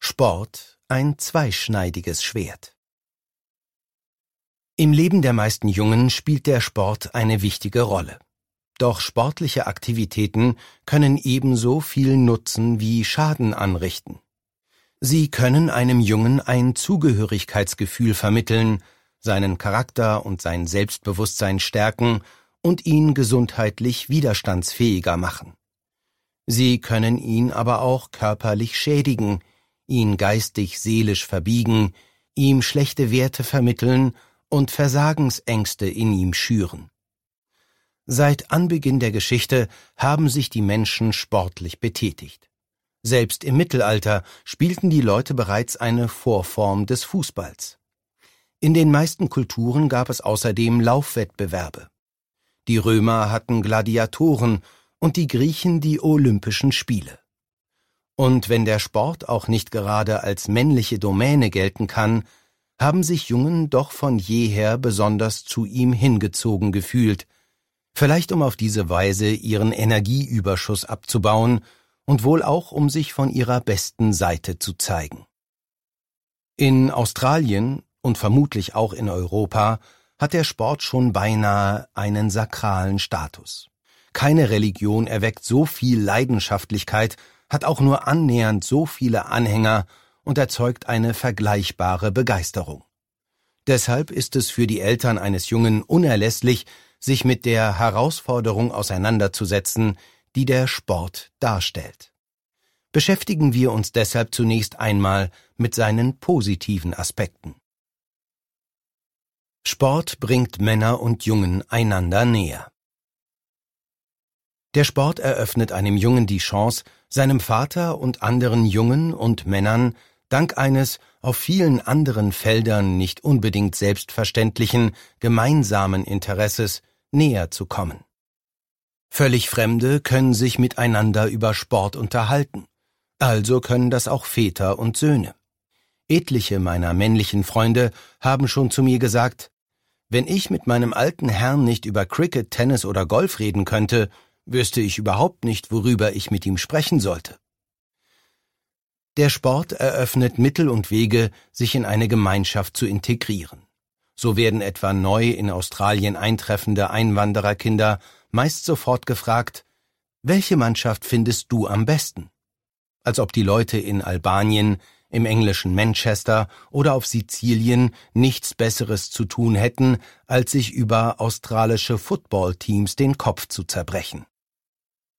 Sport ein zweischneidiges Schwert. Im Leben der meisten Jungen spielt der Sport eine wichtige Rolle. Doch sportliche Aktivitäten können ebenso viel Nutzen wie Schaden anrichten. Sie können einem Jungen ein Zugehörigkeitsgefühl vermitteln, seinen Charakter und sein Selbstbewusstsein stärken und ihn gesundheitlich widerstandsfähiger machen. Sie können ihn aber auch körperlich schädigen, ihn geistig-seelisch verbiegen, ihm schlechte Werte vermitteln und Versagensängste in ihm schüren. Seit Anbeginn der Geschichte haben sich die Menschen sportlich betätigt. Selbst im Mittelalter spielten die Leute bereits eine Vorform des Fußballs. In den meisten Kulturen gab es außerdem Laufwettbewerbe. Die Römer hatten Gladiatoren und die Griechen die Olympischen Spiele. Und wenn der Sport auch nicht gerade als männliche Domäne gelten kann, haben sich Jungen doch von jeher besonders zu ihm hingezogen gefühlt, vielleicht um auf diese Weise ihren Energieüberschuss abzubauen und wohl auch um sich von ihrer besten Seite zu zeigen. In Australien und vermutlich auch in Europa hat der Sport schon beinahe einen sakralen Status. Keine Religion erweckt so viel Leidenschaftlichkeit, hat auch nur annähernd so viele Anhänger und erzeugt eine vergleichbare Begeisterung. Deshalb ist es für die Eltern eines Jungen unerlässlich, sich mit der Herausforderung auseinanderzusetzen, die der Sport darstellt. Beschäftigen wir uns deshalb zunächst einmal mit seinen positiven Aspekten. Sport bringt Männer und Jungen einander näher. Der Sport eröffnet einem Jungen die Chance, seinem Vater und anderen Jungen und Männern dank eines auf vielen anderen Feldern nicht unbedingt selbstverständlichen gemeinsamen Interesses näher zu kommen. Völlig Fremde können sich miteinander über Sport unterhalten, also können das auch Väter und Söhne. Etliche meiner männlichen Freunde haben schon zu mir gesagt: Wenn ich mit meinem alten Herrn nicht über Cricket, Tennis oder Golf reden könnte, wüsste ich überhaupt nicht, worüber ich mit ihm sprechen sollte. Der Sport eröffnet Mittel und Wege, sich in eine Gemeinschaft zu integrieren. So werden etwa neu in Australien eintreffende Einwandererkinder meist sofort gefragt: Welche Mannschaft findest du am besten? Als ob die Leute in Albanien, im englischen Manchester oder auf Sizilien nichts Besseres zu tun hätten, als sich über australische Footballteams den Kopf zu zerbrechen.